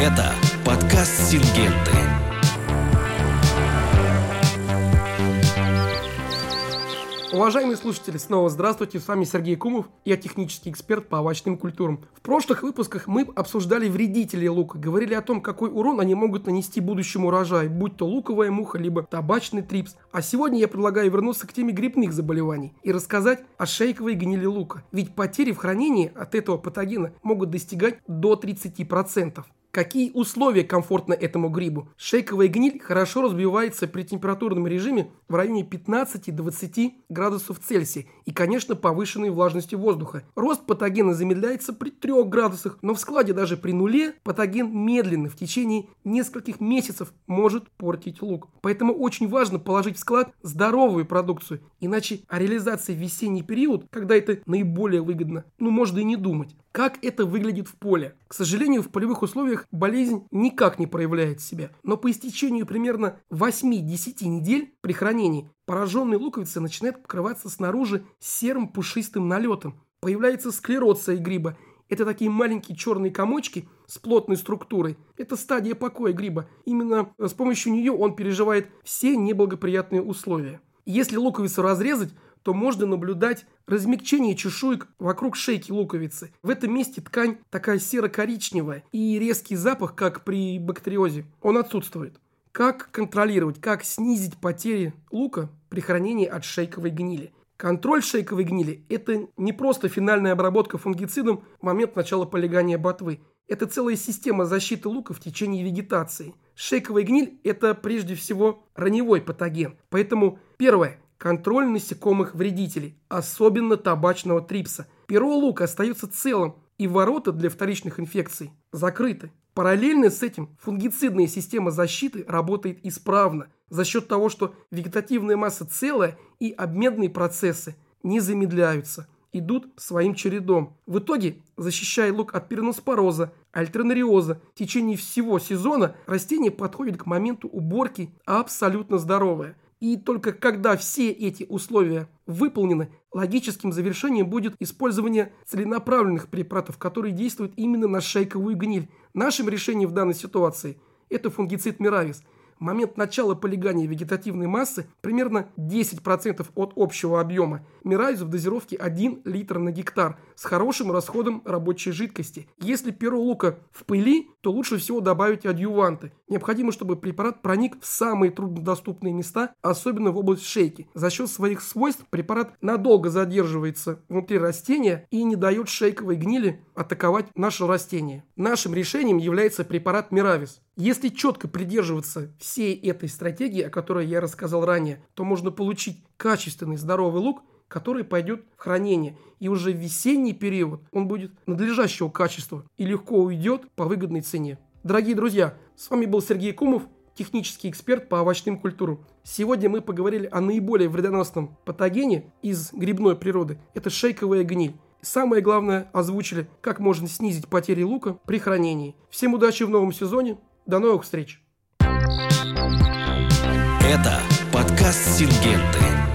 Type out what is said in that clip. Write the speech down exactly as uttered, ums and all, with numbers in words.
Это подкаст «Сингенты». Уважаемые слушатели, снова здравствуйте, с вами Сергей Кумов, я технический эксперт по овощным культурам. В прошлых выпусках мы обсуждали вредителей лука, говорили о том, какой урон они могут нанести будущему урожаю, будь то луковая муха, либо табачный трипс. А сегодня я предлагаю вернуться к теме грибных заболеваний и рассказать о шейковой гнили лука, ведь потери в хранении от этого патогена могут достигать до тридцати процентов. Какие условия комфортны этому грибу? Шейковая гниль хорошо развивается при температурном режиме в районе пятнадцати-двадцати градусов Цельсия и, конечно, повышенной влажности воздуха. Рост патогена замедляется при трёх градусах, но в складе даже при нуле патоген медленно в течение нескольких месяцев может портить лук. Поэтому очень важно положить в склад здоровую продукцию, иначе о реализации в весенний период, когда это наиболее выгодно, ну можно и не думать. Как это выглядит в поле? К сожалению, в полевых условиях болезнь никак не проявляет себя, но по истечению примерно восьми-десяти недель при хранении пораженные луковицы начинают покрываться снаружи серым пушистым налетом. Появляется склероция гриба. Это такие маленькие черные комочки с плотной структурой. Это стадия покоя гриба. Именно с помощью нее он переживает все неблагоприятные условия. Если луковицу разрезать, то можно наблюдать размягчение чешуек вокруг шейки луковицы. В этом месте ткань такая серо-коричневая и резкий запах, как при бактериозе, он отсутствует. Как контролировать, как снизить потери лука при хранении от шейковой гнили? Контроль шейковой гнили – это не просто финальная обработка фунгицидом в момент начала полегания ботвы. Это целая система защиты лука в течение вегетации. Шейковая гниль – это прежде всего раневой патоген. Поэтому первое. Контроль насекомых вредителей, особенно табачного трипса. Перо лука остается целым, и ворота для вторичных инфекций закрыты. Параллельно с этим фунгицидная система защиты работает исправно за счет того, что вегетативная масса целая и обменные процессы не замедляются, идут своим чередом. В итоге, защищая лук от пироноспороза, альтернариоза, в течение всего сезона растение подходит к моменту уборки абсолютно здоровое. И только когда все эти условия выполнены, логическим завершением будет использование целенаправленных препаратов, которые действуют именно на шейковую гниль. Нашим решением в данной ситуации это фунгицид Миравис. В момент начала полегания вегетативной массы примерно десять процентов от общего объема. Миравис в дозировке один литр на гектар с хорошим расходом рабочей жидкости. Если перо лука в пыли, то лучше всего добавить адъюванты. Необходимо, чтобы препарат проник в самые труднодоступные места, особенно в область шейки. За счет своих свойств препарат надолго задерживается внутри растения и не дает шейковой гнили атаковать наше растение. Нашим решением является препарат Миравис. Если четко придерживаться всей этой стратегии, о которой я рассказал ранее, то можно получить качественный здоровый лук, который пойдет в хранение. И уже в весенний период он будет надлежащего качества и легко уйдет по выгодной цене. Дорогие друзья, с вами был Сергей Кумов, технический эксперт по овощным культурам. Сегодня мы поговорили о наиболее вредоносном патогене из грибной природы. Это шейковая гниль. Самое главное озвучили, как можно снизить потери лука при хранении. Всем удачи в новом сезоне. До новых встреч. Это подкаст «Сингенты».